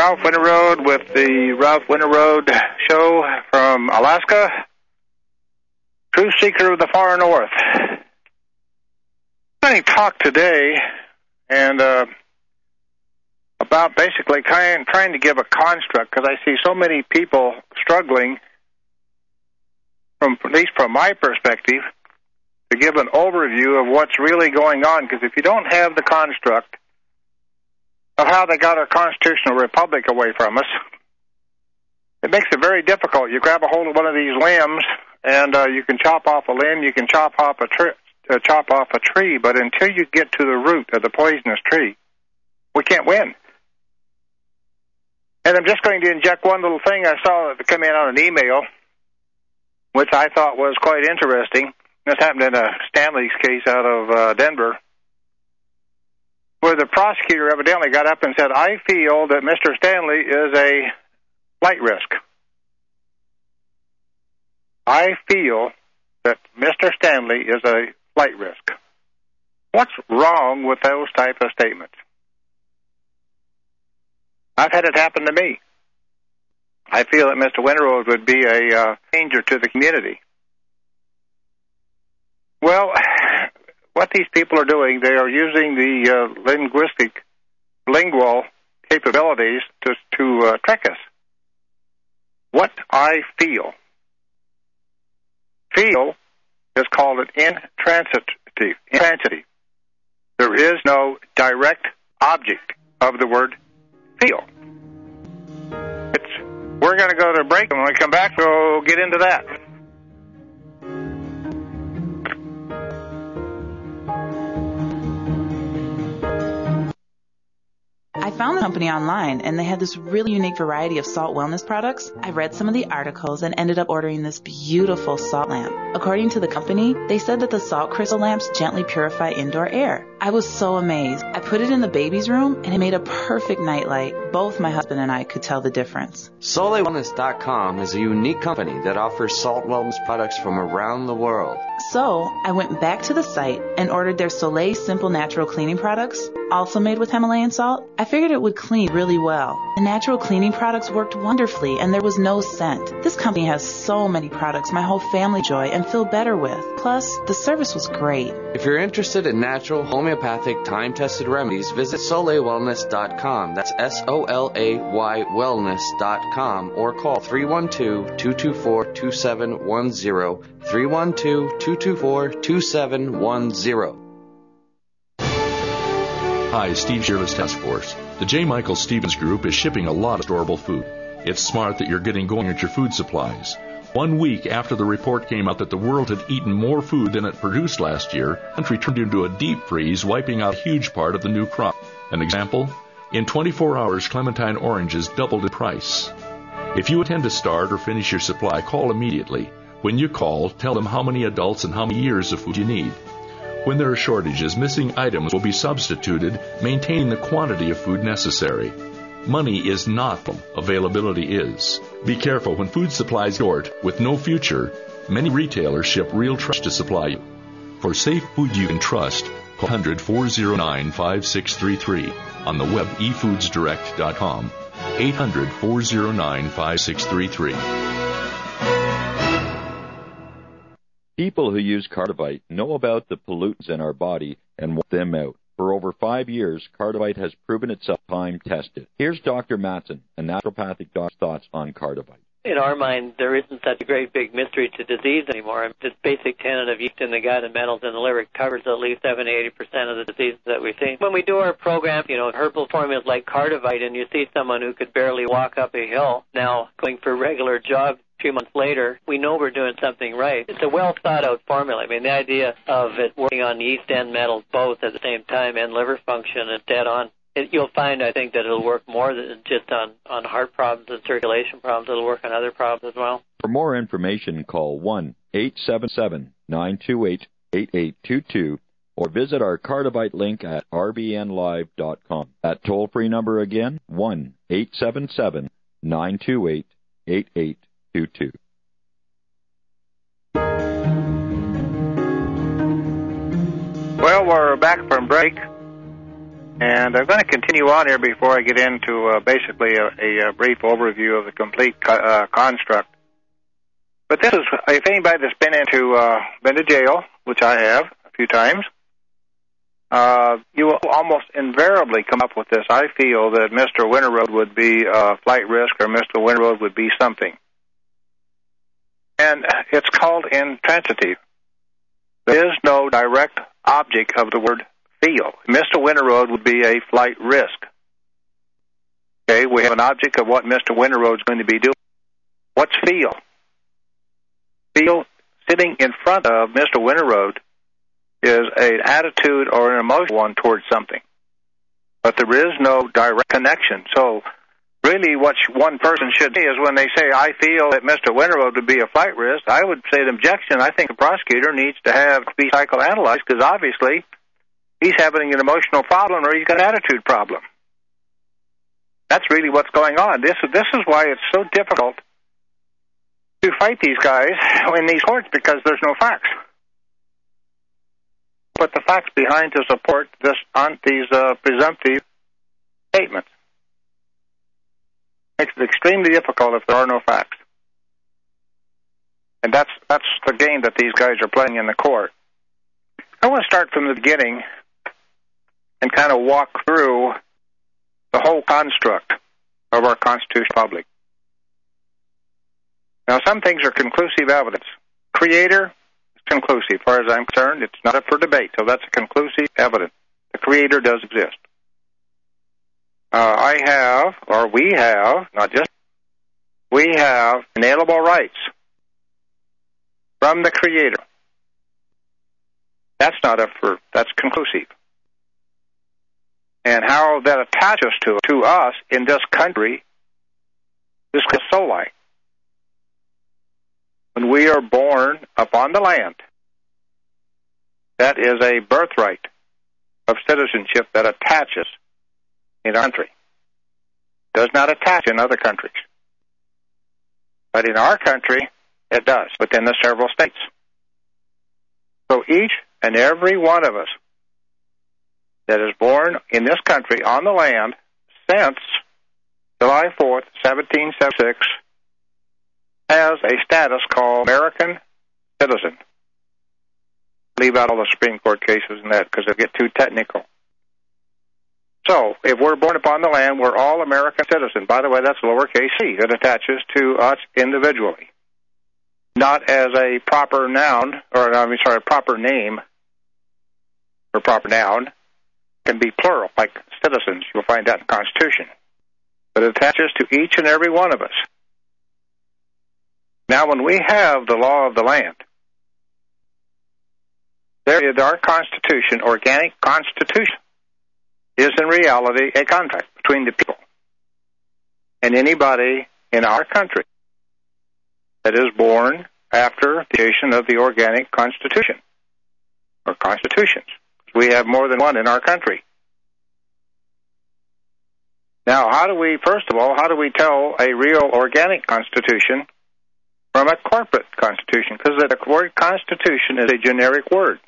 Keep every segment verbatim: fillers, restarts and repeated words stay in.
Ralph Winterroad with the Ralph Winterroad Show from Alaska. Truth Seeker of the Far North. I'm talk today and uh, about basically kind, trying to give a construct, because I see so many people struggling, from at least from my perspective, to give an overview of what's really going on. Because if you don't have the construct of how they got our constitutional republic away from us, it makes it very difficult. You grab a hold of one of these limbs, and uh, you can chop off a limb, you can chop off a, tri- uh, chop off a tree, but until you get to the root of the poisonous tree, we can't win. And I'm just going to inject one little thing I saw that come in on an email, which I thought was quite interesting. This happened in a Stanley's case out of uh, Denver, where the prosecutor evidently got up and said, I feel that Mister Stanley is a flight risk. I feel that Mister Stanley is a flight risk. What's wrong with those type of statements? I've had it happen to me. I feel that Mister Winterroad would be a uh, danger to the community. Well, what these people are doing, they are using the uh, linguistic, lingual capabilities to, to uh, trick us. What I feel. Feel is called an intransitive. intransitive. There is no direct object of the word feel. It's, we're going to go to a break, and when we come back, we'll get into that. I found the company online, and they had this really unique variety of salt wellness products. I read some of the articles and ended up ordering this beautiful salt lamp. According to the company, they said that the salt crystal lamps gently purify indoor air. I was so amazed. I put it in the baby's room, and it made a perfect nightlight. Both my husband and I could tell the difference. Soleil Wellness dot com is a unique company that offers salt wellness products from around the world. So I went back to the site and ordered their Soleil Simple Natural Cleaning products, also made with Himalayan salt. I figured it would clean really well. The natural cleaning products worked wonderfully, and there was no scent. This company has so many products my whole family enjoy and feel better with. Plus, the service was great. If you're interested in natural, homeopathic, time-tested remedies, visit Soleil Wellness dot com. That's S O L A Y Wellness dot com, or call three one two, two two four, two seven one zero, three one two, two two four, two seven one zero. Hi, Steve Shirless Task Force. The J. Michael Stevens Group is shipping a lot of storable food. It's smart that you're getting going at your food supplies. One week after the report came out that the world had eaten more food than it produced last year, the country turned into a deep freeze, wiping out a huge part of the new crop. An example? In twenty-four hours, clementine oranges doubled in price. If you intend to start or finish your supply, call immediately. When you call, tell them how many adults and how many years of food you need. When there are shortages, missing items will be substituted, maintaining the quantity of food necessary. Money is not them. Availability is. Be careful when food supplies short with no future. Many retailers ship real trash to supply you. For safe food you can trust, call one hundred, four oh nine, five six three three. On the web, e foods direct dot com. eight hundred, four oh nine, five six three three. People who use Cardivite know about the pollutants in our body and want them out. For over five years, Cardivite has proven itself time-tested. Here's Doctor Matson, a naturopathic doctor's thoughts on Cardivite. In our mind, there isn't such a great big mystery to disease anymore. This basic tenet of yeast in the gut and metals in the liver covers at least seventy to eighty percent of the diseases that we see. When we do our program, you know, herbal formulas like Cardivite, and you see someone who could barely walk up a hill now going for regular jogs a few months later, we know we're doing something right. It's a well-thought-out formula. I mean, the idea of it working on yeast and metals both at the same time and liver function is dead on. It, you'll find, I think, that it'll work more than just on, on heart problems and circulation problems. It'll work on other problems as well. For more information, call one eight seven seven, nine two eight, eight eight two two or visit our Cardivite link at r b n live dot com. That toll-free number again, one eight seven seven, nine two eight, eight eight two two. Well, we're back from break. And I'm going to continue on here before I get into uh, basically a, a brief overview of the complete co- uh, construct. But this is, if anybody that's been into, uh, been to jail, which I have a few times, uh, you will almost invariably come up with this. I feel that Mister Winterroad would be uh, flight risk, or Mister Winterroad would be something. And it's called intransitive. There is no direct object of the word feel. Mister Winterroad would be a flight risk. Okay, we have an object of what Mister Winterroad is going to be doing. What's feel? Feel, sitting in front of Mister Winterroad, is an attitude or an emotional one towards something. But there is no direct connection. So really what one person should say is when they say, I feel that Mister Winterroad would be a flight risk, I would say the objection, I think the prosecutor needs to have to be psychoanalyzed, because obviously he's having an emotional problem or he's got an attitude problem. That's really what's going on. This, this is why it's so difficult to fight these guys in these courts, because there's no facts. Put the facts behind to support this on these uh, presumptive statements. Makes it extremely difficult if there are no facts. And that's that's the game that these guys are playing in the court. I want to start from the beginning and kind of walk through the whole construct of our constitutional republic. Now, some things are conclusive evidence. Creator is conclusive. As far as I'm concerned, it's not up for debate, so that's a conclusive evidence. The Creator does exist. Uh, I have, or we have, not just, we have inalienable rights from the Creator. That's not up for, that's conclusive. And how that attaches to, to us in this country is soli. When we are born upon the land, that is a birthright of citizenship that attaches in our country. Does not attach in other countries. But in our country, it does, within the several states. So each and every one of us that is born in this country on the land since July fourth, seventeen seventy-six, has a status called American citizen. Leave out all the Supreme Court cases and that because they get too technical. So, if we're born upon the land, we're all American citizens. By the way, that's lowercase c. It attaches to us individually. Not as a proper noun, or I mean, sorry, a proper name, or proper noun, can be plural, like citizens. You'll find that in the Constitution. But it attaches to each and every one of us. Now, when we have the law of the land, there is our Constitution, organic Constitution, is in reality a contract between the people and anybody in our country that is born after the creation of the organic Constitution, or constitutions. We have more than one in our country. Now, how do we, first of all, how do we tell a real organic Constitution from a corporate Constitution? Because the word Constitution is a generic word.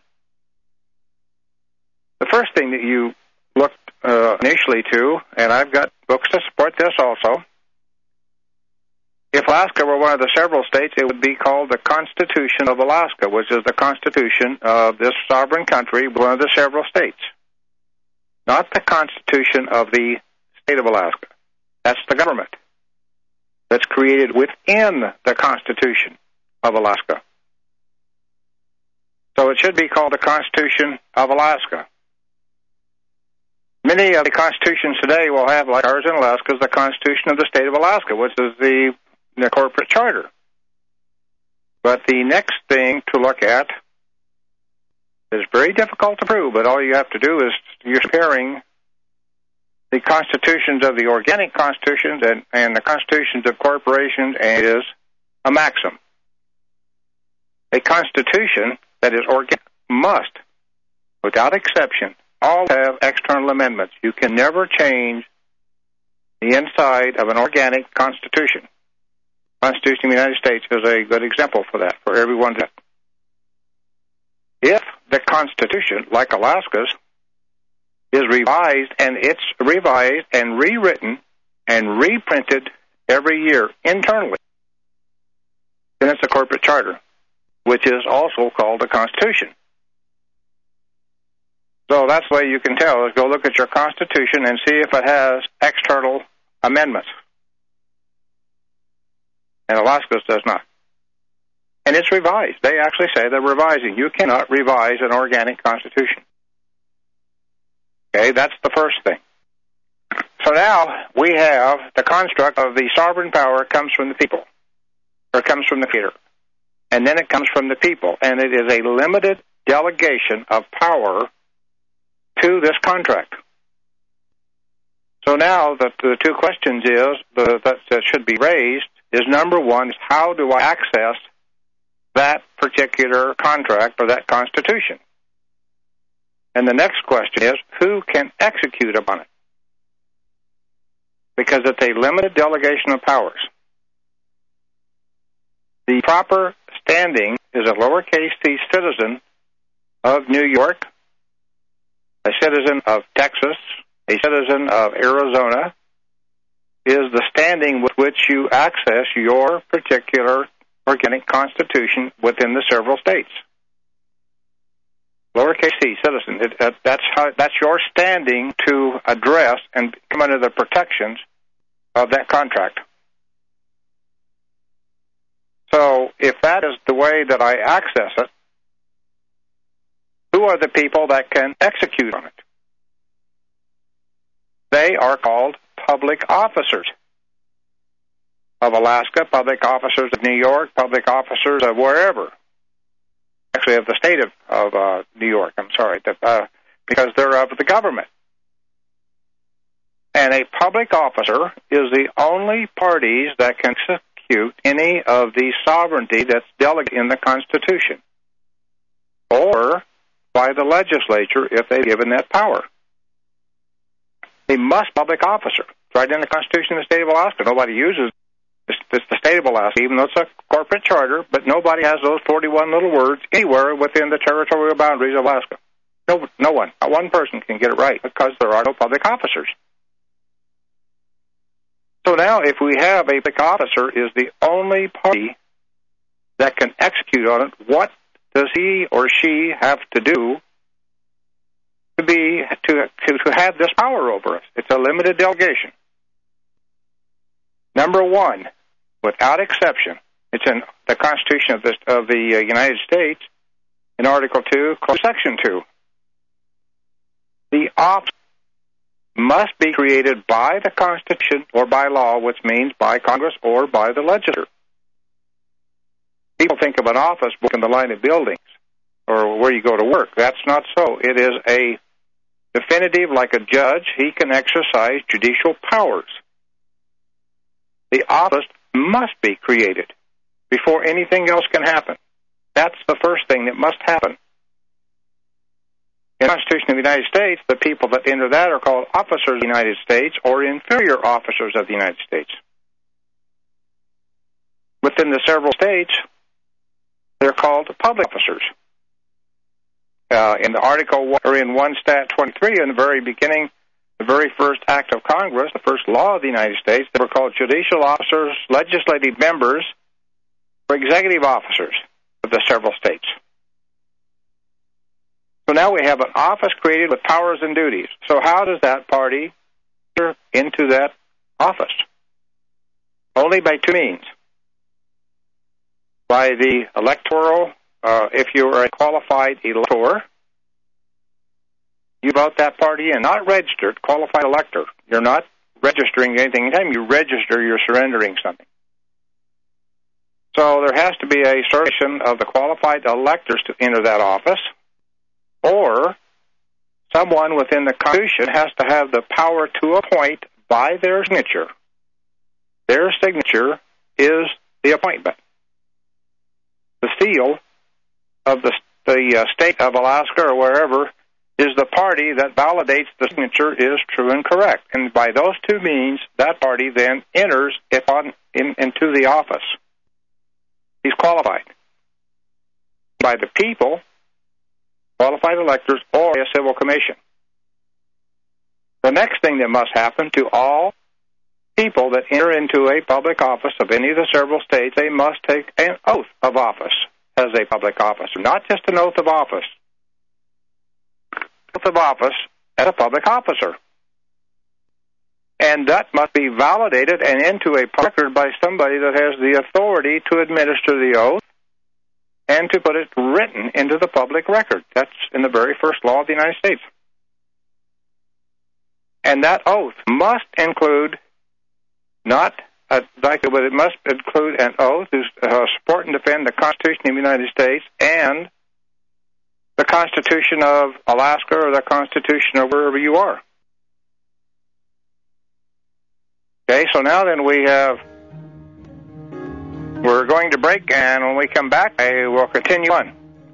The first thing that you looked uh, initially to, and I've got books to support this also, if Alaska were one of the several states, it would be called the Constitution of Alaska, which is the Constitution of this sovereign country, one of the several states. Not the Constitution of the state of Alaska. That's the government that's created within the Constitution of Alaska. So it should be called the Constitution of Alaska. Many of the constitutions today will have, like ours in Alaska, is the Constitution of the state of Alaska, which is the, the corporate charter. But the next thing to look at is very difficult to prove, but all you have to do is you're comparing the constitutions of the organic constitutions and, and the constitutions of corporations, and it is a maxim. A constitution that is organic must, without exception, all have external amendments. You can never change the inside of an organic constitution. The Constitution of the United States is a good example for that, for everyone to. If the Constitution, like Alaska's, is revised, and it's revised and rewritten and reprinted every year internally. Then it's a corporate charter, which is also called the Constitution. So that's the way you can tell, is go look at your Constitution and see if it has external amendments. And Alaska's does not. And it's revised. They actually say they're revising. You cannot revise an organic constitution. Okay, that's the first thing. So now we have the construct of the sovereign power comes from the people, or comes from the creator. And then it comes from the people. And it is a limited delegation of power to this contract. So now the, the two questions is the, that, that should be raised is, number one, is how do I access that particular contract or that constitution? And the next question is, who can execute upon it? Because it's a limited delegation of powers. The proper standing is a lowercase c citizen of New York, a citizen of Texas, a citizen of Arizona, is the standing with which you access your particular organic constitution within the several states. Lowercase c, citizen. It, uh, that's how. That's your standing to address and come under the protections of that contract. So, if that is the way that I access it, who are the people that can execute on it? They are called public officers of Alaska, public officers of New York, public officers of wherever. Actually, of the state of, of uh, New York, I'm sorry, uh, because they're of the government. And a public officer is the only parties that can execute any of the sovereignty that's delegated in the Constitution, or by the legislature if they've given that power. They must public officer. It's right in the Constitution of the state of Alaska. Nobody uses it's, it's the state of Alaska, even though it's a corporate charter, but nobody has those forty-one little words anywhere within the territorial boundaries of Alaska. No, no one, not one person can get it right because there are no public officers. So now if we have a public officer is the only party that can execute on it, what does he or she have to do to be to, to, to have this power over us? It's a limited delegation. Number one, without exception, it's in the Constitution of, this, of the uh, United States, in Article two, Section two. The office must be created by the Constitution or by law, which means by Congress or by the legislature. People think of an office book in the line of buildings or where you go to work. That's not so. It is a definitive, like a judge, he can exercise judicial powers. The office must be created before anything else can happen. That's the first thing that must happen. In the Constitution of the United States, the people that enter that are called officers of the United States or inferior officers of the United States. Within the several states, they're called public officers. Uh, in the article, or in one stat twenty-three, in the very beginning, the very first act of Congress, the first law of the United States, they were called judicial officers, legislative members, or executive officers of the several states. So now we have an office created with powers and duties. So how does that party enter into that office? Only by two means. By the electoral, uh, if you are a qualified elector, you vote that party in. Not registered, qualified elector. You're not registering anything. Anytime you register, you're surrendering something. So there has to be a certification of the qualified electors to enter that office, or someone within the Constitution has to have the power to appoint by their signature. Their signature is the appointment. The seal of the, the uh, state of Alaska or wherever is the party that validates the signature is true and correct. And by those two means, that party then enters upon, in, into the office. He's qualified by the people, qualified electors, or a civil commission. The next thing that must happen to all people that enter into a public office of any of the several states, they must take an oath of office as a public officer, not just an oath of office. Oath of office as a public officer. And that must be validated and into a record by somebody that has the authority to administer the oath and to put it written into the public record. That's in the very first law of the United States. And that oath must include not a, like, but it must include an oath to uh, support and defend the Constitution of the United States and the Constitution of Alaska or the Constitution of wherever you are. Okay, so now then we have, we're going to break, and when we come back, I will continue on.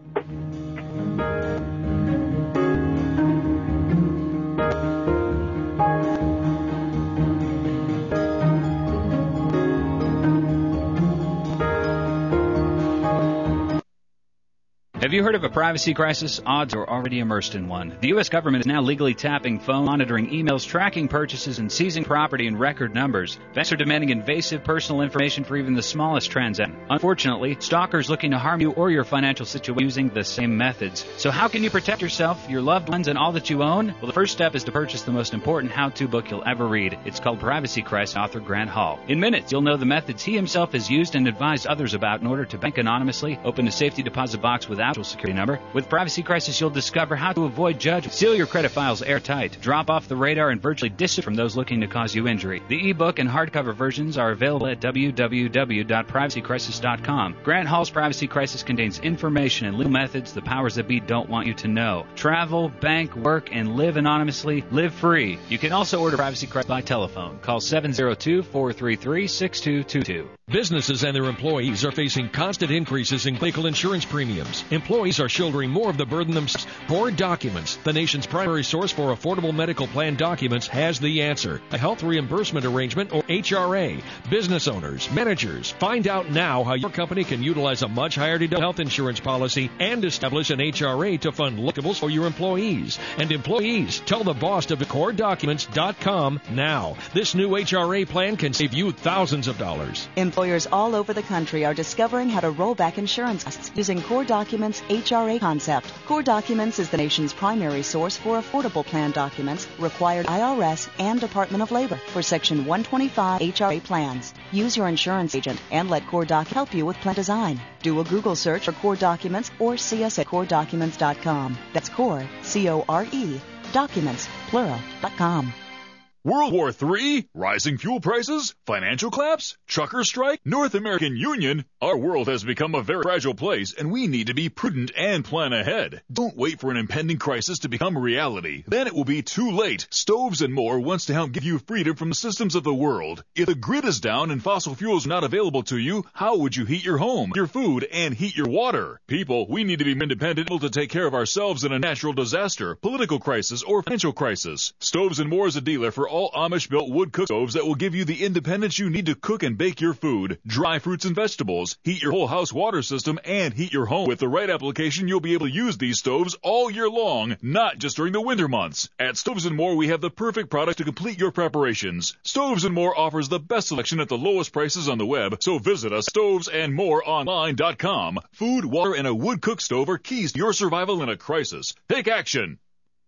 Have you heard of a privacy crisis? Odds are already immersed in one. The U S government is now legally tapping phone, monitoring emails, tracking purchases, and seizing property in record numbers. Banks are demanding invasive personal information for even the smallest transaction. Unfortunately, stalkers looking to harm you or your financial situation using the same methods. So how can you protect yourself, your loved ones, and all that you own? Well, the first step is to purchase the most important how-to book you'll ever read. It's called Privacy Crisis, author Grant Hall. In minutes, you'll know the methods he himself has used and advised others about in order to bank anonymously, open a safety deposit box without security number. With Privacy Crisis, you'll discover how to avoid judgment, seal your credit files airtight, drop off the radar, and virtually distance from those looking to cause you injury. The ebook and hardcover versions are available at w w w dot privacy crisis dot com. Grant Hall's Privacy Crisis contains information and legal methods the powers that be don't want you to know. Travel, bank, work, and live anonymously. Live free. You can also order Privacy Crisis by telephone. Call seven zero two, four three three, six two two two. Businesses and their employees are facing constant increases in medical insurance premiums. Employees are shouldering more of the burden themselves. Core Documents, the nation's primary source for affordable medical plan documents, has the answer. A health reimbursement arrangement, or H R A. Business owners, managers, find out now how your company can utilize a much higher deductible health insurance policy and establish an H R A to fund lookables for your employees. And employees, tell the boss of core documents dot com now. This new H R A plan can save you thousands of dollars. Employers all over the country are discovering how to roll back insurance costs using Core Documents' H R A concept. Core Documents is the nation's primary source for affordable plan documents required I R S and Department of Labor for Section one twenty-five H R A plans. Use your insurance agent and let Core Doc help you with plan design. Do a Google search for Core Documents or see us at core documents dot com. That's Core, C O R E, documents, plural, dot com. World War Three? Rising fuel prices? Financial collapse? Trucker strike? North American Union? Our world has become a very fragile place, and we need to be prudent and plan ahead. Don't wait for an impending crisis to become a reality. Then it will be too late. Stoves and More wants to help give you freedom from the systems of the world. If the grid is down and fossil fuels are not available to you, how would you heat your home, your food, and heat your water? People, we need to be independent, able to take care of ourselves in a natural disaster, political crisis, or financial crisis. Stoves and More is a dealer for all all Amish-built wood cook stoves that will give you the independence you need to cook and bake your food, dry fruits and vegetables, heat your whole house water system, and heat your home. With the right application, you'll be able to use these stoves all year long, not just during the winter months. At Stoves and More, we have the perfect product to complete your preparations. Stoves and More offers the best selection at the lowest prices on the web, so visit us, stoves and more online dot com. Food, water, and a wood cook stove are keys to your survival in a crisis. Take action!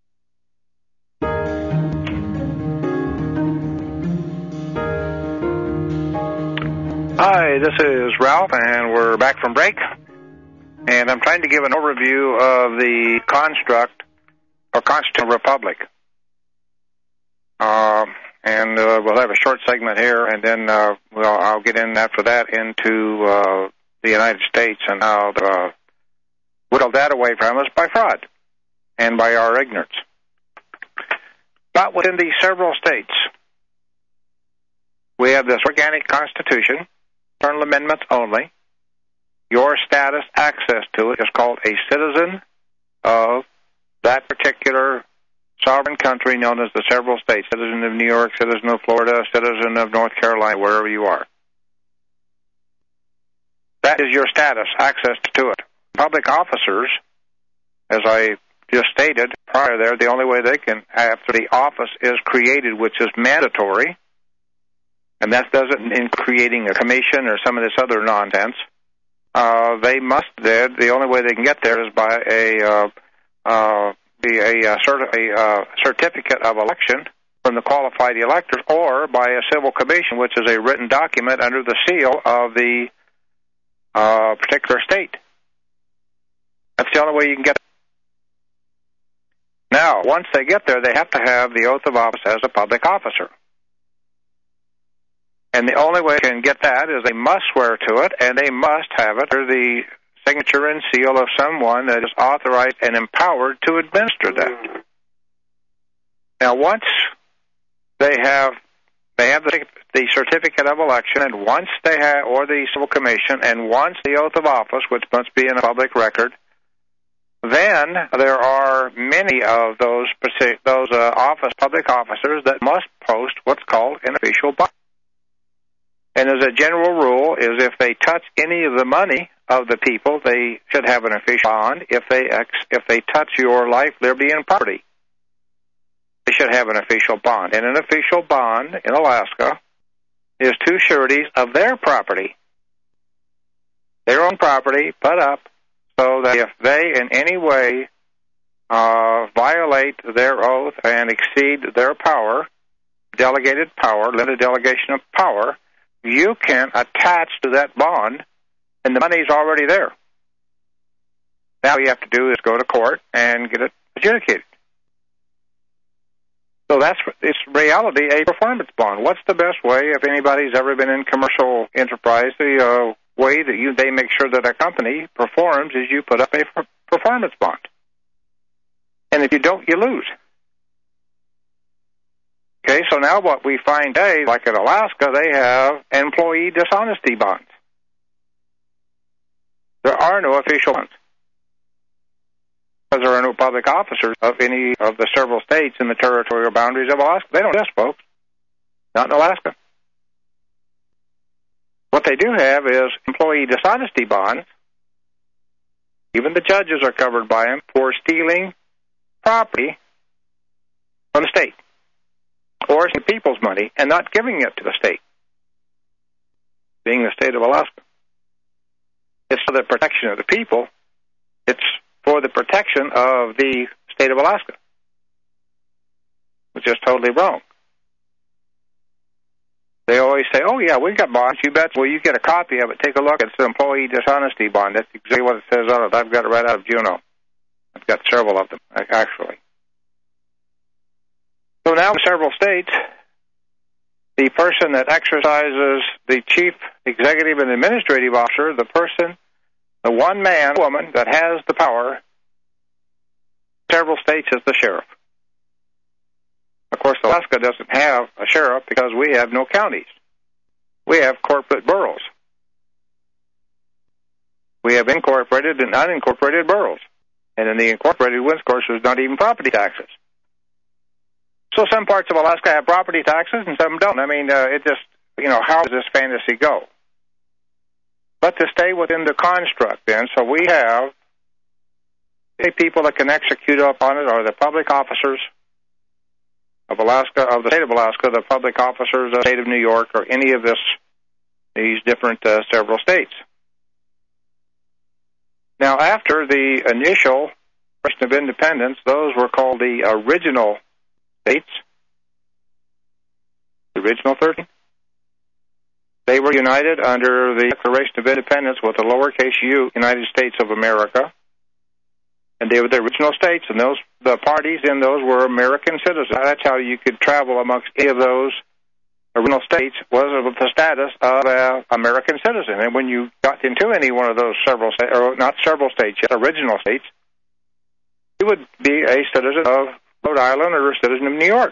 Hi, this is Ralph, and we're back from break. And I'm trying to give an overview of the construct or constitutional republic. Uh, and uh, we'll have a short segment here, and then uh, we'll, I'll get in after that into uh, the United States and how uh, whittled that away from us by fraud and by our ignorance. But within these several states, we have this organic constitution, internal amendments only. Your status, access to it, is called a citizen of that particular sovereign country known as the several states. Citizen of New York, citizen of Florida, citizen of North Carolina, wherever you are. That is your status, access to it. Public officers, as I just stated prior there, the only way they can, after the office is created, which is mandatory, and that doesn't in creating a commission or some of this other nonsense, uh, they must, the only way they can get there is by a, uh, uh, be a, a, cert- a uh, certificate of election from the qualified electors, or by a civil commission, which is a written document under the seal of the uh, particular state. That's the only way you can get it. Now, once they get there, they have to have the oath of office as a public officer. And the only way they can get that is they must swear to it, and they must have it under the signature and seal of someone that is authorized and empowered to administer that. Now, once they have they have the, the certificate of election, and once they have, or the civil commission, and once the oath of office, which must be in a public record, then there are many of those those uh, office public officers that must post what's called an official bond. And as a general rule, is if they touch any of the money of the people, they should have an official bond. If they ex, if they touch your life, liberty, and property, they should have an official bond. And an official bond in Alaska is two sureties of their property, their own property, put up so that if they in any way uh, violate their oath and exceed their power, delegated power, limited delegation of power, you can attach to that bond, and the money's already there. Now all you have to do is go to court and get it adjudicated. So that's, it's reality, a performance bond. What's the best way, if anybody's ever been in commercial enterprise, the uh, way that you they make sure that a company performs is you put up a performance bond. And if you don't, you lose. Okay, so now what we find today, like in Alaska, they have employee dishonesty bonds. There are no official bonds, because there are no public officers of any of the several states in the territorial boundaries of Alaska. They don't exist, folks. Not in Alaska. What they do have is employee dishonesty bonds. Even the judges are covered by them for stealing property from the state, or the people's money, and not giving it to the state, being the state of Alaska. It's for the protection of the people. It's for the protection of the state of Alaska, which is totally wrong. They always say, oh, yeah, we've got bonds. You bet. Well, you get a copy of it. Take a look. It's the employee dishonesty bond. That's exactly what it says on it. I've got it right out of Juneau. I've got several of them, actually. So now in several states, the person that exercises the chief executive and administrative officer, the person, the one man, woman that has the power, several states is the sheriff. Of course, Alaska doesn't have a sheriff because we have no counties. We have corporate boroughs. We have incorporated and unincorporated boroughs. And in the incorporated ones, of course, there's not even property taxes. So some parts of Alaska have property taxes and some don't. I mean, uh, it just, you know, how does this fantasy go? But to stay within the construct then, so we have the people that can execute upon it are the public officers of Alaska, of the state of Alaska, the public officers of the state of New York, or any of this, these different uh, several states. Now, after the initial Declaration of Independence, those were called the original states, the original thirteen. They were united under the Declaration of Independence with the lowercase u, United States of America, and they were the original states, and those the parties in those were American citizens. That's how you could travel amongst any of those original states, was with the status of an American citizen. And when you got into any one of those several states, or not several states yet, original states, you would be a citizen of Rhode Island or a citizen of New York.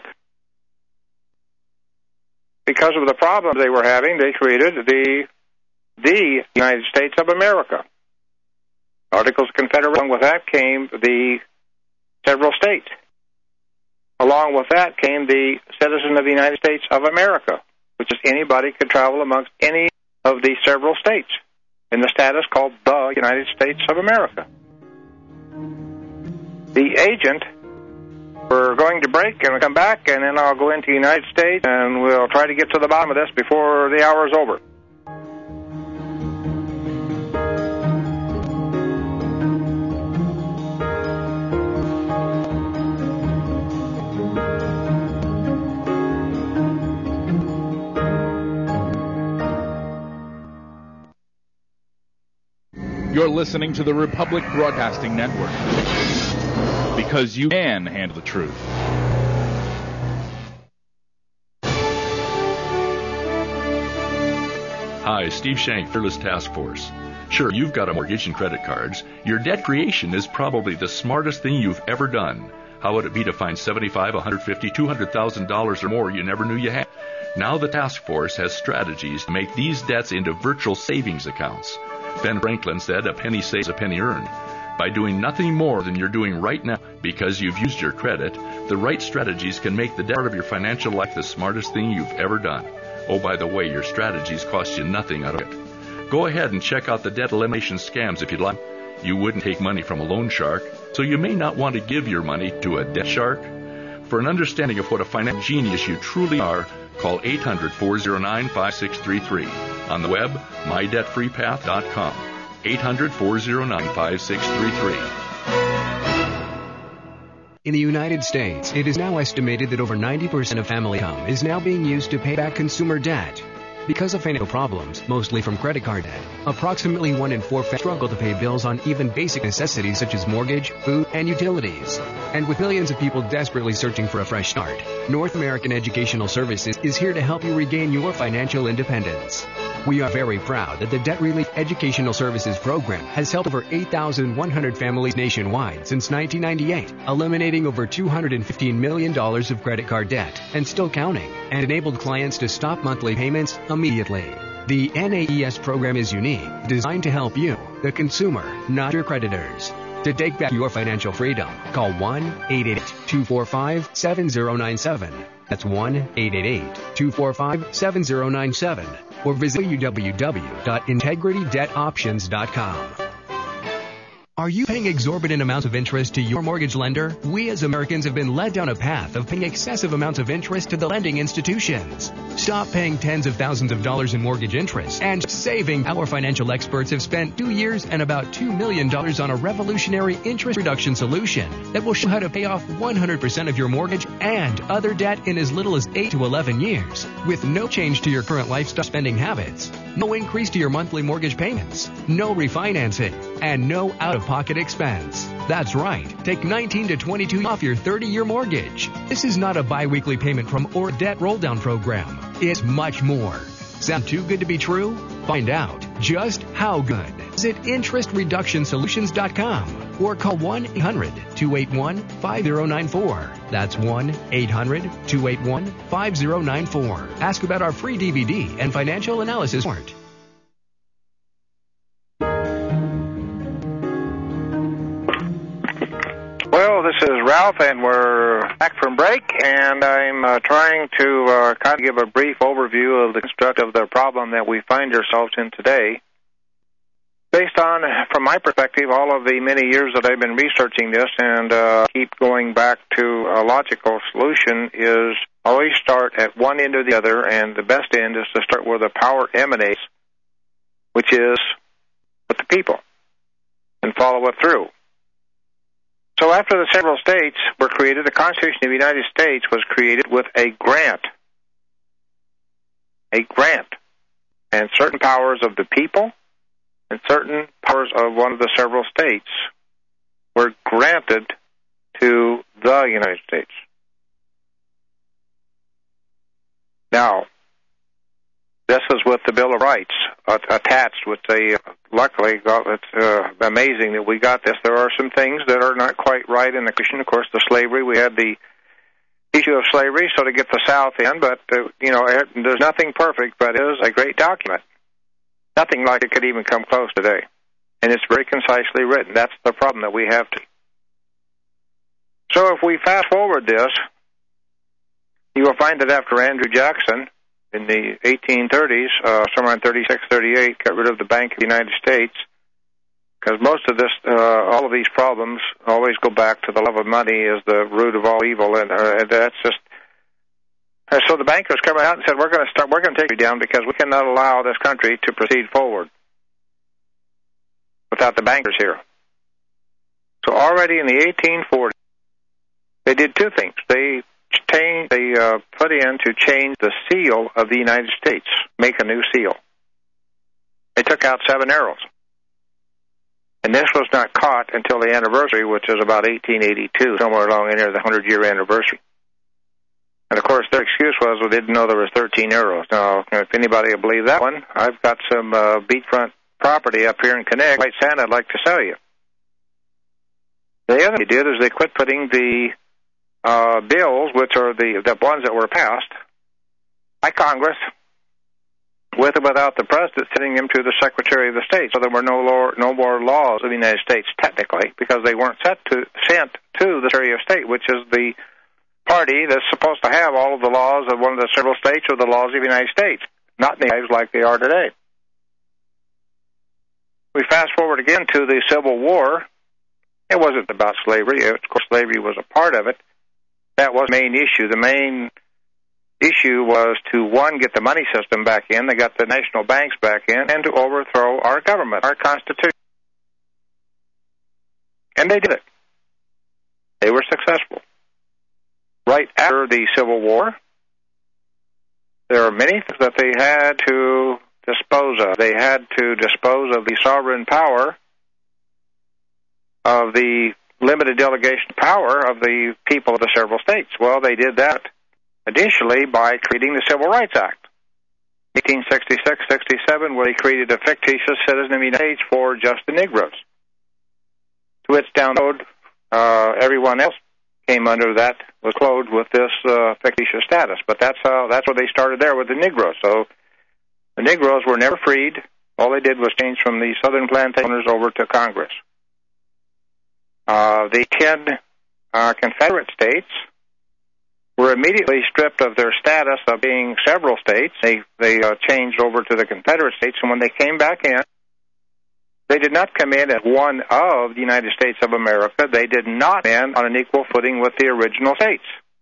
Because of the problems they were having, they created the the United States of America. Articles of Confederation. Along with that came the several states. Along with that came the citizen of the United States of America, which is anybody could travel amongst any of the several states in the status called the United States of America. the agent. We're going to break and we'll come back, and then I'll go into the United States, and we'll try to get to the bottom of this before the hour is over. You're listening to the Republic Broadcasting Network, because you can handle the truth. Hi, Steve Shank, Fearless Task Force. Sure, you've got a mortgage and credit cards. Your debt creation is probably the smartest thing you've ever done. How would it be to find seventy-five, one hundred fifty, two hundred thousand dollars or more you never knew you had? Now the task force has strategies to make these debts into virtual savings accounts. Ben Franklin said, a penny saves, a penny earned. By doing nothing more than you're doing right now because you've used your credit, the right strategies can make the debt part of your financial life the smartest thing you've ever done. Oh, by the way, your strategies cost you nothing out of it. Go ahead and check out the debt elimination scams if you'd like. You wouldn't take money from a loan shark, so you may not want to give your money to a debt shark. For an understanding of what a financial genius you truly are, call eight hundred, four oh nine, five six three three. On the web, my debt free path dot com. eight hundred, four oh nine, five six three three. In the United States, it is now estimated that over ninety percent of family income is now being used to pay back consumer debt. Because of financial problems, mostly from credit card debt, approximately one in four families struggle to pay bills on even basic necessities such as mortgage, food, and utilities. And with millions of people desperately searching for a fresh start, North American Educational Services is here to help you regain your financial independence. We are very proud that the Debt Relief Educational Services Program has helped over eight thousand one hundred families nationwide since nineteen ninety-eight, eliminating over two hundred fifteen million dollars of credit card debt, and still counting, and enabled clients to stop monthly payments immediately. The N A E S program is unique, designed to help you, the consumer, not your creditors. To take back your financial freedom, call one eight eight eight, two four five, seven zero nine seven. That's one eight eight eight, two four five, seven zero nine seven. Or visit w w w dot integrity debt options dot com. Are you paying exorbitant amounts of interest to your mortgage lender? We as Americans have been led down a path of paying excessive amounts of interest to the lending institutions. Stop paying tens of thousands of dollars in mortgage interest and saving. Our financial experts have spent two years and about two million dollars on a revolutionary interest reduction solution that will show you how to pay off one hundred percent of your mortgage and other debt in as little as eight to eleven years, with no change to your current lifestyle spending habits, no increase to your monthly mortgage payments, no refinancing, and no out-of-pocket expense. That's right. Take nineteen to twenty-two off your thirty-year mortgage. This is not a bi-weekly payment from or debt roll-down program. It's much more. Sound too good to be true? Find out just how good. Visit interest reduction solutions dot com or call one eight hundred, two eight one, five zero nine four. That's one eight hundred, two eight one, five zero nine four. Ask about our free D V D and financial analysis report. Well, this is Ralph, and we're back from break, and I'm uh, trying to uh, kind of give a brief overview of the construct of the problem that we find ourselves in today. Based on, from my perspective, all of the many years that I've been researching this and uh, keep going back to a logical solution, is always start at one end or the other, and the best end is to start where the power emanates, which is with the people, and follow it through. So after the several states were created, the Constitution of the United States was created with a grant. A grant. And certain powers of the people and certain powers of one of the several states were granted to the United States. Now, this is with the Bill of Rights uh, attached with the, uh, luckily, it's uh, amazing that we got this. There are some things that are not quite right in the Constitution. Of course, the slavery, we had the issue of slavery, so to get the South in, but, uh, you know, it, there's nothing perfect, but it is a great document. Nothing like it could even come close today. And it's very concisely written. That's the problem that we have. To. So if we fast forward this, you will find that after Andrew Jackson, in the eighteen thirties, uh, somewhere in thirty-six, thirty-eight, got rid of the Bank of the United States, because most of this, uh, all of these problems always go back to the love of money as the root of all evil, and uh, that's just. And so the bankers came out and said, "We're going to start. We're going to take you down because we cannot allow this country to proceed forward without the bankers here." So already in the eighteen forties, they did two things. They changed, they uh, put in to change the seal of the United States, make a new seal. They took out seven arrows. And this was not caught until the anniversary, which is about eighteen eighty-two, somewhere along in there, the hundred-year anniversary. And, of course, their excuse was, well, they didn't know there was thirteen arrows. Now, if anybody will believe that one, I've got some uh, beachfront property up here in Connecticut, White Sand, I'd like to sell you. The other thing they did is they quit putting the uh, bills, which are the, the ones that were passed by Congress, with or without the president, sending them to the Secretary of the State. So there were no, law, no more laws of the United States, technically, because they weren't set to, sent to the Secretary of State, which is the party that's supposed to have all of the laws of one of the several states or the laws of the United States, not knives like they are today. We fast forward again to the Civil War. It wasn't about slavery. Of course, slavery was a part of it. That was the main issue. The main issue was to, one, get the money system back in. They got the national banks back in, and to overthrow our government, our Constitution. And they did it. They were successful. Right after the Civil War, there are many things that they had to dispose of. They had to dispose of the sovereign power, of the limited delegation power of the people of the several states. Well, they did that initially by creating the Civil Rights Act, eighteen sixty-six sixty-seven, where they created a fictitious citizen of the United States for just the Negroes. To which down the road, uh, everyone else came under that, was clothed with this uh, fictitious status. But that's how, that's where they started there with the Negroes. So the Negroes were never freed. All they did was change from the southern plantation owners over to Congress. Uh, the ten uh, Confederate states were immediately stripped of their status of being several states. They they uh, changed over to the Confederate states, and when they came back in, they did not come in as one of the United States of America. They did not come in on an equal footing with the original states.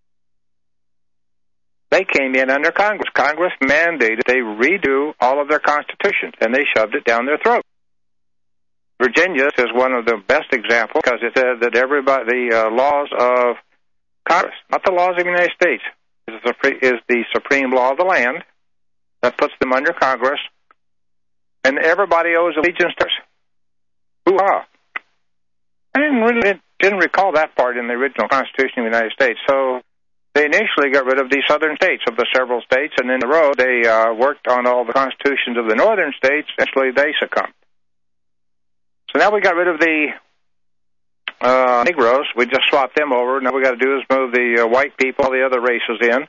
They came in under Congress. Congress mandated they redo all of their constitutions, and they shoved it down their throat. Virginia is one of the best examples because it said that everybody, the uh, laws of Congress, not the laws of the United States, is the, is the supreme law of the land that puts them under Congress, and everybody owes allegiance to us. Hoo-ha. I didn't really didn't recall that part in the original Constitution of the United States. So they initially got rid of the southern states of the several states, and in the road they uh, worked on all the constitutions of the northern states. Eventually they succumbed. So now we got rid of the uh, Negroes. We just swapped them over. Now we got to do is move the uh, white people, all the other races in,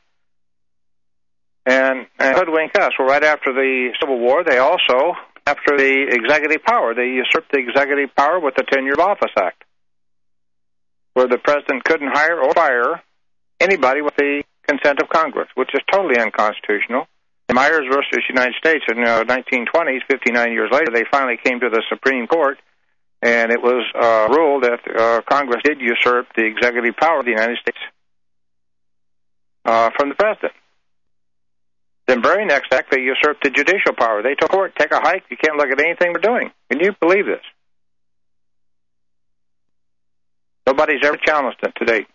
and, and hoodwink us. Well, right after the Civil War, they also, after the executive power, they usurped the executive power with the Tenure of Office Act, where the president couldn't hire or fire anybody with the consent of Congress, which is totally unconstitutional. In Myers versus United States in the uh, nineteen twenties, fifty-nine years later, they finally came to the Supreme Court, and it was uh, ruled that uh, Congress did usurp the executive power of the United States uh, from the president. Then very next act, they usurped the judicial power. They told court, take a hike, you can't look at anything we're doing. Can you believe this? Nobody's ever challenged it to date.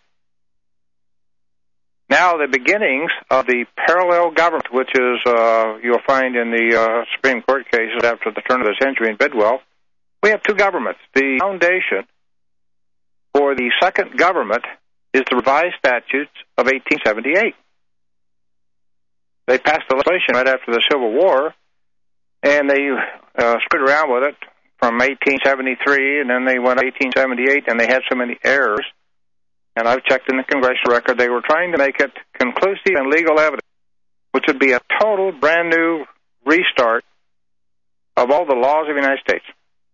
Now the beginnings of the parallel government, which is uh, you'll find in the uh, Supreme Court cases after the turn of the century in Bidwell, we have two governments. The foundation for the second government is the revised statutes of eighteen seventy-eight. They passed the legislation right after the Civil War, and they uh, screwed around with it from eighteen seventy-three, and then they went to eighteen seventy-eight, and they had so many errors. And I've checked in the congressional record, they were trying to make it conclusive and legal evidence, which would be a total brand new restart of all the laws of the United States.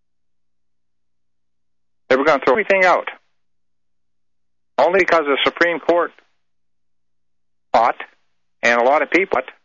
They were going to throw everything out. Only because the Supreme Court fought, and a lot of people fought,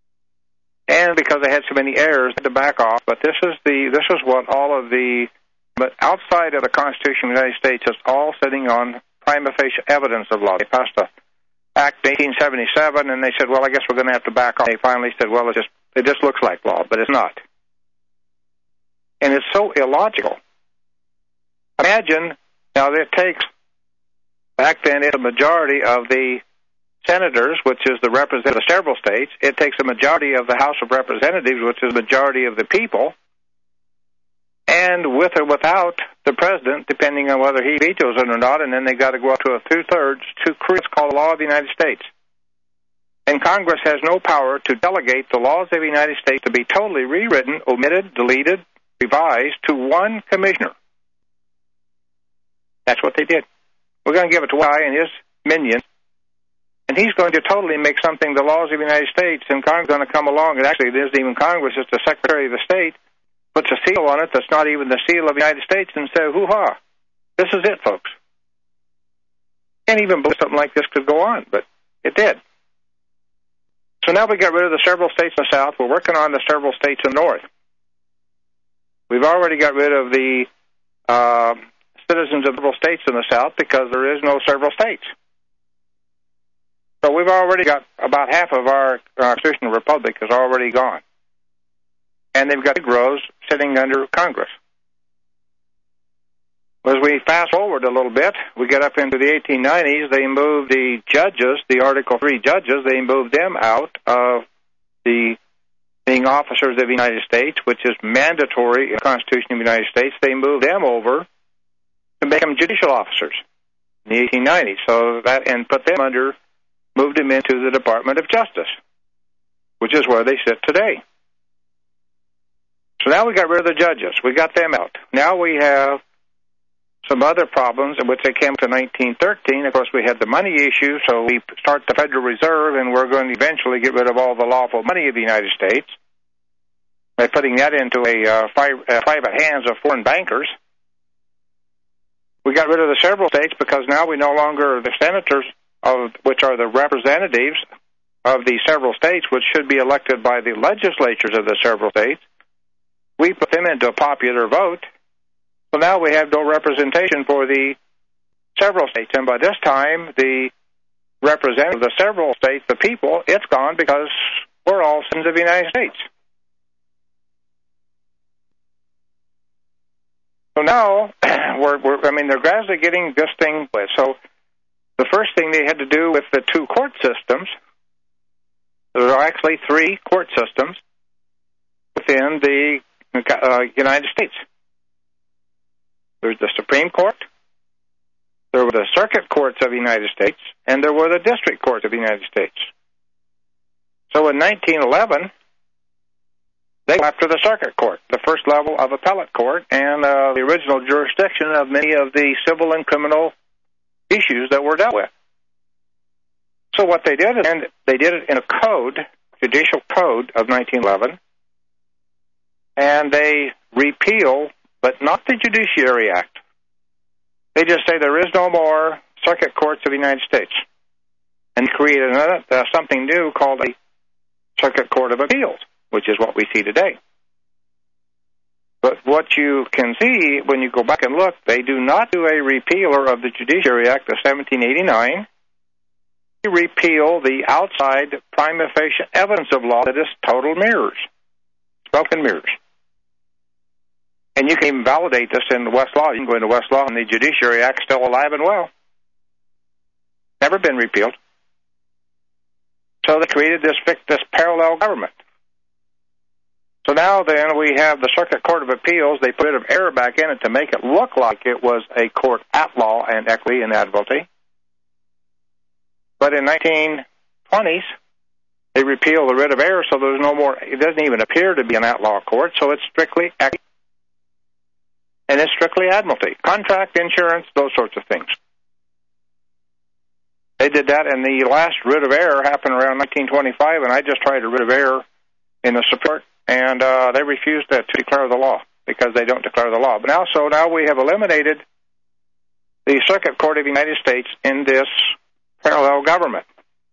and because they had so many errors to back off. But this is the this is what all of the But outside of the Constitution of the United States, it's all sitting on prima facie evidence of law. They passed a Act eighteen seventy-seven, and they said, well, I guess we're going to have to back off. They finally said, well, it just it just looks like law, but it's not. And it's so illogical. Imagine, now it takes, back then, it's a majority of the senators, which is the representative of several states. It takes a majority of the House of Representatives, which is the majority of the people. And with or without the president, depending on whether he vetoes it or not, and then they got to go up to a two-thirds to create what's called the law of the United States. And Congress has no power to delegate the laws of the United States to be totally rewritten, omitted, deleted, revised to one commissioner. That's what they did. We're going to give it to Y and his minion, and he's going to totally make something the laws of the United States, and Congress is going to come along, and actually it isn't even Congress, it's the Secretary of the State, puts a seal on it that's not even the seal of the United States and says, hoo-ha, this is it, folks. Can't even believe something like this could go on, but it did. So now we got rid of the several states in the South. We're working on the several states in the North. We've already got rid of the uh, citizens of several states in the South because there is no several states. So we've already got about half of our constitutional republic is already gone. And they've got Negroes sitting under Congress. As we fast forward a little bit, we get up into the eighteen nineties, they moved the judges, the Article three judges, they moved them out of the being officers of the United States, which is mandatory in the Constitution of the United States. They moved them over to make them judicial officers in the eighteen nineties. So that, and put them under, moved them into the Department of Justice, which is where they sit today. So now we got rid of the judges. We got them out. Now we have some other problems, in which they came to nineteen thirteen. Of course, we had the money issue, so we start the Federal Reserve, and we're going to eventually get rid of all the lawful money of the United States by putting that into a uh, fi- uh, private hands of foreign bankers. We got rid of the several states because now we no longer, the senators, of which are the representatives of the several states, which should be elected by the legislatures of the several states, we put them into a popular vote. So now we have no representation for the several states. And by this time, the representative of the several states, the people, it's gone because we're all citizens of the United States. So now, we're, we're, I mean, they're gradually getting this thing with. So the first thing they had to do with the two court systems, there are actually three court systems within the uh, United States. There's the Supreme Court, there were the circuit courts of the United States, and there were the district courts of the United States. So in nineteen eleven, they went after the circuit court, the first level of appellate court, and uh, the original jurisdiction of many of the civil and criminal issues that were dealt with. So what they did, and they did it in a code, judicial code of nineteen eleven, and they repeal, but not the Judiciary Act. They just say there is no more circuit courts of the United States, and created another, uh, something new called a Circuit Court of Appeals, which is what we see today. But what you can see when you go back and look, they do not do a repealer of the Judiciary Act of seventeen eighty-nine. They repeal the outside prima facie evidence of law that is total mirrors, smoke and mirrors. And you can even validate this in the Westlaw. You can go into Westlaw, and the Judiciary Act is still alive and well. Never been repealed. So they created this, this parallel government. So now then we have the Circuit Court of Appeals. They put a bit of error back in it to make it look like it was a court at law and equity and admiralty. But in nineteen twenties, they repealed the writ of error, so there's no more, it doesn't even appear to be an at-law court, so it's strictly equity. And it's strictly admiralty, contract, insurance, those sorts of things. They did that, and the last writ of error happened around nineteen twenty-five, and I just tried a writ of error in the Supreme Court, and uh, they refused to, to declare the law because they don't declare the law. But now, so now we have eliminated the Circuit Court of the United States in this parallel government.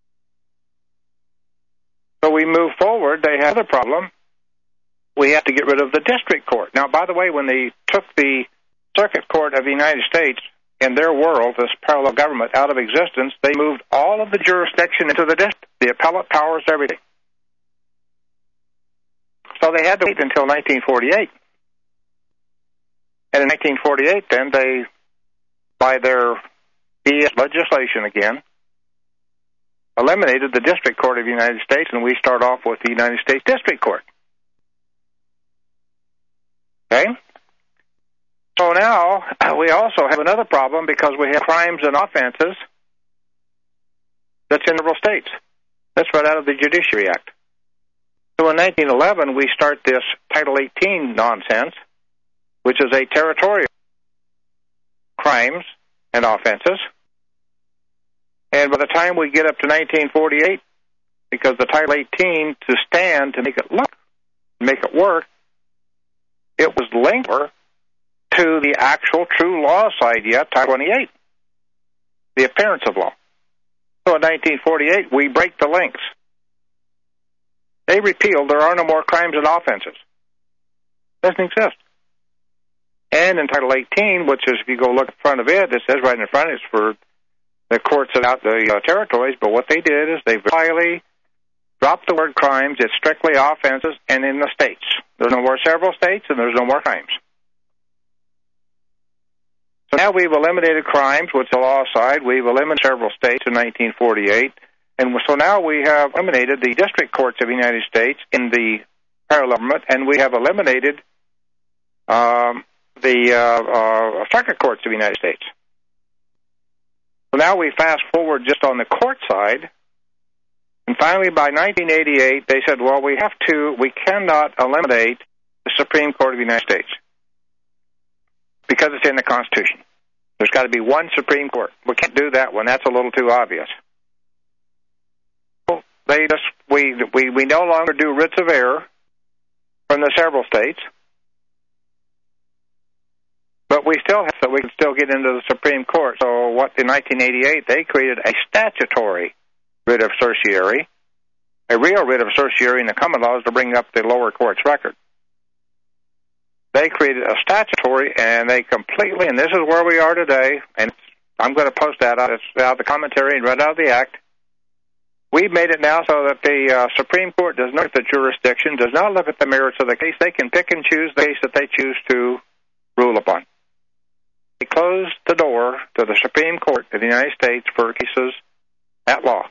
So we move forward. They have a problem. We have to get rid of the district court. Now, by the way, when they took the Circuit Court of the United States, in their world, this parallel government, out of existence, they moved all of the jurisdiction into the district, the appellate powers, everything. So they had to wait until nineteen forty-eight. And in nineteen forty-eight, then, they, by their B S legislation again, eliminated the District Court of the United States, and we start off with the United States District Court. Okay? So now, we also have another problem because we have crimes and offenses that's in several states. That's right out of the Judiciary Act. So in nineteen eleven, we start this Title eighteen nonsense, which is a territorial crimes and offenses. And by the time we get up to nineteen forty-eight, because the Title eighteen, to stand, to make it look, make it work, it was linked to the actual true law side yet, Title twenty-eight, the appearance of law. So in nineteen forty-eight, we break the links. They repealed, there are no more crimes and offenses. Doesn't exist. And in Title eighteen, which is, if you go look in front of it, it says right in front, it's for the courts out the uh, territories, but what they did is they highly dropped the word crimes. It's strictly offenses and in the states. There's no more several states and there's no more crimes. So now we've eliminated crimes, which is the law side. We've eliminated several states in nineteen forty-eight. And so now we have eliminated the district courts of the United States in the parallel government, and we have eliminated um, the uh, uh, circuit courts of the United States. So now we fast forward just on the court side, and finally by nineteen eighty-eight, they said, well, we have to, we cannot eliminate the Supreme Court of the United States because it's in the Constitution. There's got to be one Supreme Court. We can't do that one. That's a little too obvious. Well, they just, we, we, we no longer do writs of error from the several states, but we still have, so we can still get into the Supreme Court. So what, in nineteen eighty-eight, they created a statutory writ of certiorari, a real writ of certiorari in the common laws to bring up the lower court's record. They created a statutory, and they completely, and this is where we are today, and I'm going to post that out of the commentary and right out of the Act. We've made it now so that the uh, Supreme Court does not look at the jurisdiction, does not look at the merits of the case. They can pick and choose the case that they choose to rule upon. They closed the door to the Supreme Court of the United States for cases at law.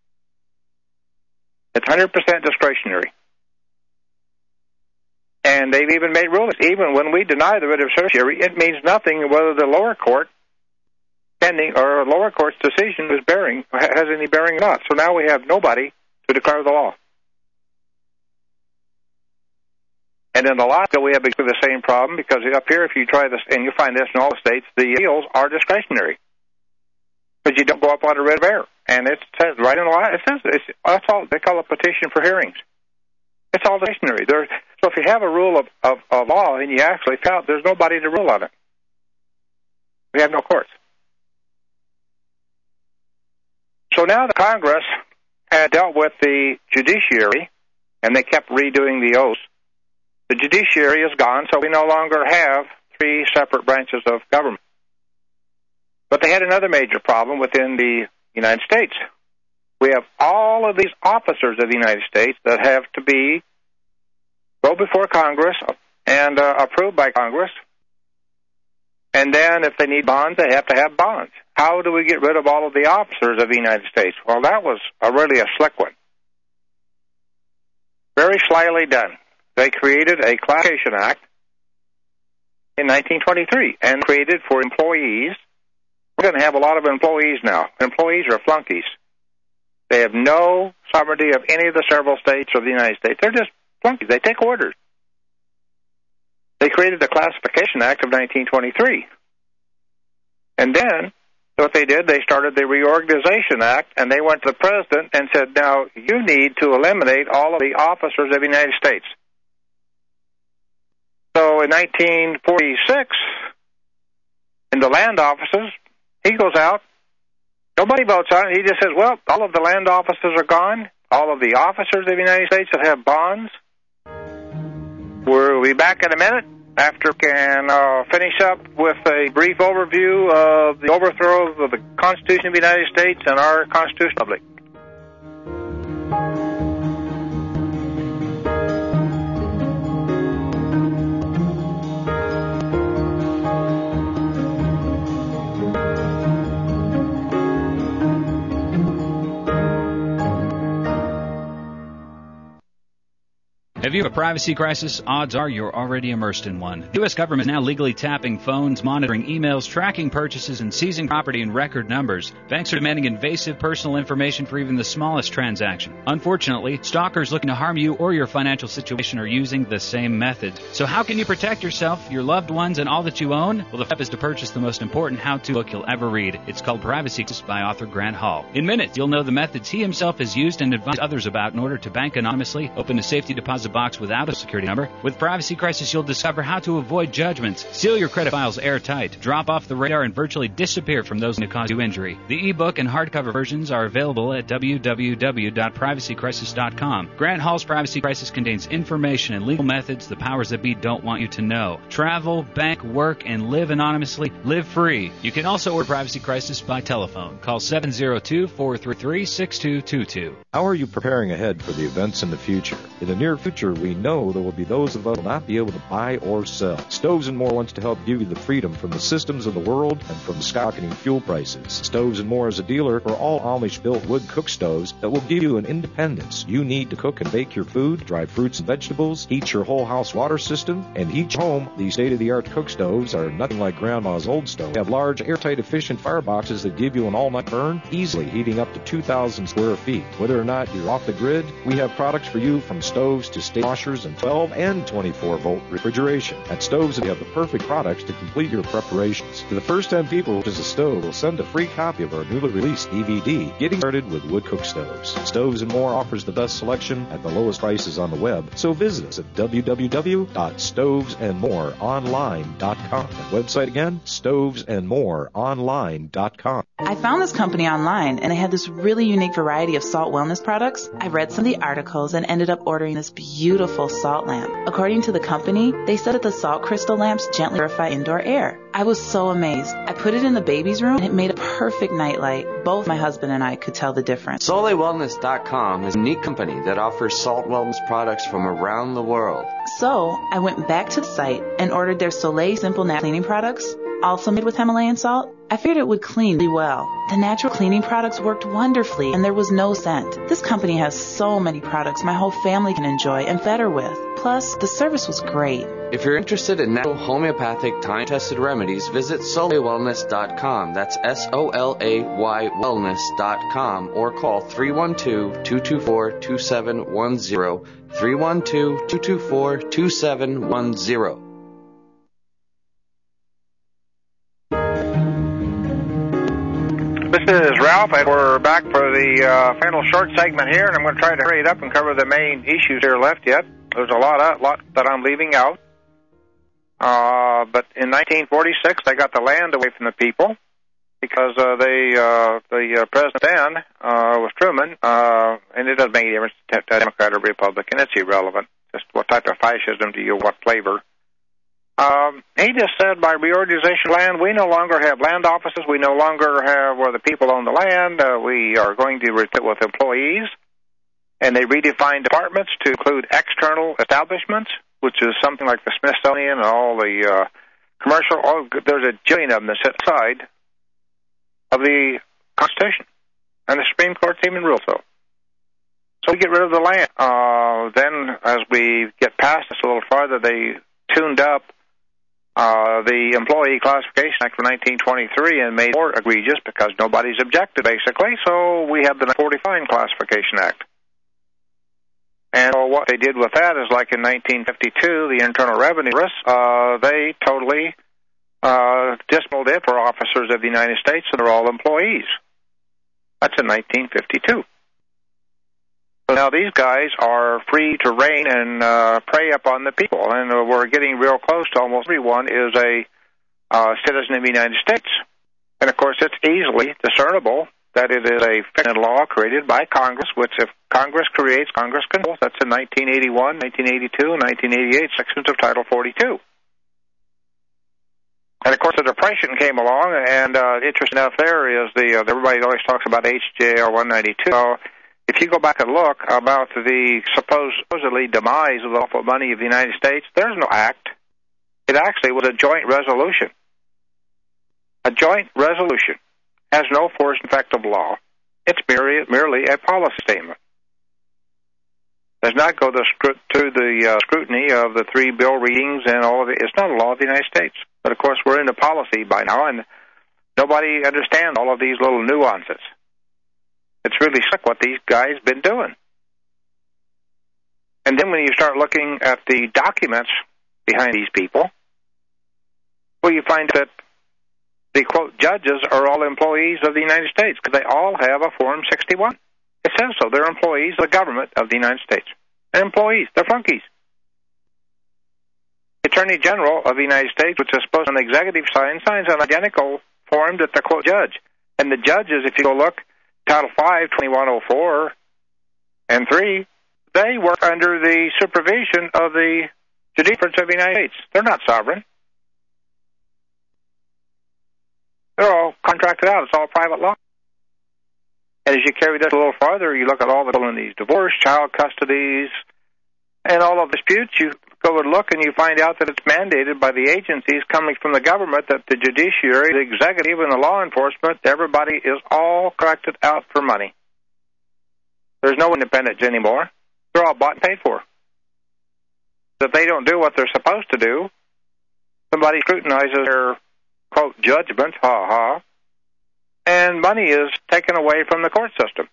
It's one hundred percent discretionary. And they've even made rulings. Even when we deny the writ of certiorari, it means nothing whether the lower court pending or lower court's decision is bearing, has any bearing or not. So now we have nobody to declare the law. And in Alaska, we have the same problem because up here, if you try this, and you find this in all the states, the appeals are discretionary because you don't go up on a writ of error. And it says right in the law, it says it's, that's all they call a petition for hearings. It's all discretionary. There, so if you have a rule of, of, of law and you actually found there's nobody to rule on it, we have no courts. So now the Congress had dealt with the judiciary, and they kept redoing the oaths. The judiciary is gone, so we no longer have three separate branches of government. But they had another major problem within the United States. We have all of these officers of the United States that have to be go before Congress and uh, approved by Congress. And then if they need bonds, they have to have bonds. How do we get rid of all of the officers of the United States? Well, that was a really a slick one. Very slyly done. They created a Classification Act in nineteen twenty-three and created for employees. We're going to have a lot of employees now. Employees are flunkies. They have no sovereignty of any of the several states of the United States. They're just flunkies. They take orders. They created the Classification Act of nineteen twenty-three. And then what they did, they started the Reorganization Act, and they went to the president and said, now, you need to eliminate all of the officers of the United States. So in nineteen forty-six, in the land offices, he goes out. Nobody votes on it. He just says, well, all of the land offices are gone. All of the officers of the United States that have bonds. We'll be back in a minute. after can uh, finish up with a brief overview of the overthrow of the Constitution of the United States and our Constitutional Republic. Have you a privacy crisis? Odds are you're already immersed in one. The U S government is now legally tapping phones, monitoring emails, tracking purchases, and seizing property in record numbers. Banks are demanding invasive personal information for even the smallest transaction. Unfortunately, stalkers looking to harm you or your financial situation are using the same method. So how can you protect yourself, your loved ones, and all that you own? Well, the step is to purchase the most important how-to book you'll ever read. It's called Privacy Crisis by author Grant Hall. In minutes, you'll know the methods he himself has used and advised others about in order to bank anonymously, open a safety deposit box without a security number. With Privacy Crisis, you'll discover how to avoid judgments, seal your credit files airtight, drop off the radar, and virtually disappear from those who cause you injury. The ebook and hardcover versions are available at w w w dot privacy crisis dot com. Grant Hall's Privacy Crisis contains information and legal methods the powers that be don't want you to know. Travel, bank, work, and live anonymously. Live free. You can also order Privacy Crisis by telephone. Call seven zero two, four three three, six two two two. How are you preparing ahead for the events in the future? In the near future, we know there will be those of us who will not be able to buy or sell. Stoves and More wants to help give you the freedom from the systems of the world and from skyrocketing fuel prices. Stoves and More is a dealer for all Amish-built wood cook stoves that will give you an independence you need to cook and bake your food, dry fruits and vegetables, heat your whole house water system, and heat your home. These state-of-the-art cook stoves are nothing like Grandma's old stove. They have large, airtight, efficient fireboxes that give you an all-night burn, easily heating up to two thousand square feet. Whether or not you're off the grid, we have products for you from stoves to state washers and twelve and twenty-four volt refrigeration. At Stoves, we have the perfect products to complete your preparations. To the first ten people who purchase a stove, we'll send a free copy of our newly released D V D, Getting Started with Wood Cook Stoves. Stoves and More offers the best selection at the lowest prices on the web, so visit us at w w w dot stoves and more online dot com. That website again, stoves and more online dot com. I found this company online, and they had this really unique variety of salt wellness products. I read some of the articles and ended up ordering this beautiful salt lamp. According to the company, they said that the salt crystal lamps gently purify indoor air. I was so amazed. I put it in the baby's room, and it made a perfect nightlight. Both my husband and I could tell the difference. Soleil Wellness dot com is a unique company that offers salt wellness products from around the world. So I went back to the site and ordered their Soleil Simple Nat cleaning products, also made with Himalayan salt. I figured it would clean really well. The natural cleaning products worked wonderfully, and there was no scent. This company has so many products my whole family can enjoy and better with. Plus, the service was great. If you're interested in natural homeopathic time-tested remedies, visit Soleil Wellness dot com. That's S O L A Y Wellness dot com, or call three one two, two two four, two seven one zero, three one two, two two four, two seven one zero. This is Ralph, and we're back for the uh, final short segment here, and I'm going to try to hurry it up and cover the main issues here left yet. There's a lot, of, lot that I'm leaving out. Uh, but in nineteen forty-six, they got the land away from the people because uh, they, uh, the uh, president then uh, was Truman, uh, and it doesn't make any difference to Democrat or Republican. It's irrelevant. Just what type of fascism do you, what flavor? Um, he just said by reorganization of land, we no longer have land offices. We no longer have where the people own the land. Uh, we are going to replace with employees. And they redefined departments to include external establishments, which is something like the Smithsonian and all the uh, commercial. All, there's a jillion of them that sit aside of the Constitution. And the Supreme Court's even ruled so. So we get rid of the land. Uh, then as we get past this a little farther, they tuned up Uh, the Employee Classification Act of nineteen twenty-three and made it more egregious because nobody's objected, basically. So we have the forty-five Classification Act. And so what they did with that is, like in nineteen fifty-two, the Internal Revenue Service, uh, they totally uh, dismantled it for officers of the United States, and they're all employees. That's in nineteen fifty-two. So now these guys are free to reign and uh, prey upon the people, and uh, we're getting real close to almost everyone is a uh, citizen of the United States. And, of course, it's easily discernible that it is a fictional law created by Congress, which if Congress creates, Congress controls. That's in nineteen eighty-one, nineteen eighty-two, and nineteen eighty-eight sections of Title forty-two. And, of course, the Depression came along, and uh, interesting enough there is the uh, everybody always talks about H J R one ninety-two. So if you go back and look about the supposed, supposedly demise of the lawful money of the United States, there's no act. It actually was a joint resolution. A joint resolution has no force and effect of law. It's merely, merely a policy statement. Does not go to, to the uh, scrutiny of the three bill readings and all of it. It's not a law of the United States. But, of course, we're into policy by now, and nobody understands all of these little nuances. It's really sick what these guys been doing. And then when you start looking at the documents behind these people, well, you find that the, quote, judges are all employees of the United States because they all have a Form sixty-one. It says so. They're employees of the government of the United States. They're employees. They're flunkies. The Attorney General of the United States, which is supposed to be an executive sign, signs an identical form that the, quote, judge. And the judges, if you go look, Title five, twenty-one oh four, and three, they work under the supervision of the Judiciary of the United States. They're not sovereign. They're all contracted out. It's all private law. And as you carry this a little farther, you look at all the people in these divorce, child custodies, and all of the disputes. You go and look, and you find out that it's mandated by the agencies coming from the government that the judiciary, the executive, and the law enforcement, everybody is all collected out for money. There's no independence anymore. They're all bought and paid for. If they don't do what they're supposed to do, somebody scrutinizes their, quote, judgment, ha-ha, and money is taken away from the court system.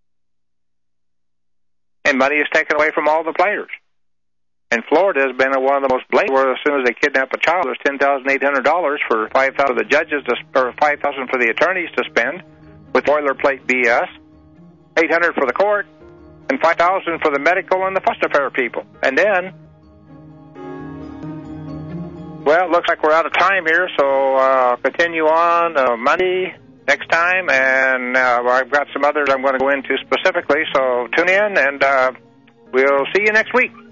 And money is taken away from all the players. And Florida has been one of the most blatant, where as soon as they kidnap a child, there's ten thousand eight hundred dollars for five thousand dollars for the judges, to, or five thousand dollars for the attorneys to spend with boilerplate B S, eight hundred dollars for the court, and five thousand dollars for the medical and the foster care people. And then, well, it looks like we're out of time here, so uh, continue on uh, Monday next time, and uh, I've got some others I'm going to go into specifically, so tune in, and uh, we'll see you next week.